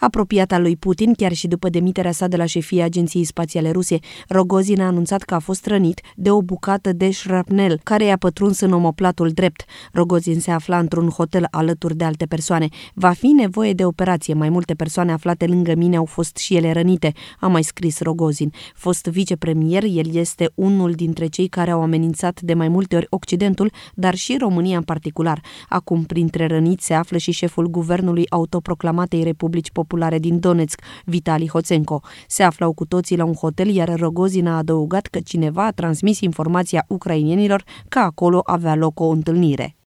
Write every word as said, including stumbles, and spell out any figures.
Apropiata lui Putin, chiar și după demiterea sa de la șefia Agenției Spațiale Ruse, Rogozin a anunțat că a fost rănit de o bucată de șrapnel care i-a pătruns în omoplatul drept. Rogozin se afla într-un hotel alături de alte persoane. Va fi nevoie de operație. Mai multe persoane aflate lângă mine au fost și ele rănite, a mai scris Rogozin. Fost vicepremier, el este unul dintre cei care au amenințat de mai multe ori Occidentul, dar și România în particular. Acum, printre răniți se află și șeful guvernului autoproclamatei Republici Populare din Donetsk, Vitali Hoțenko. Se aflau cu toții la un hotel, iar Rogozin a adăugat că cineva a transmis informația ucrainenilor că acolo avea loc o întâlnire.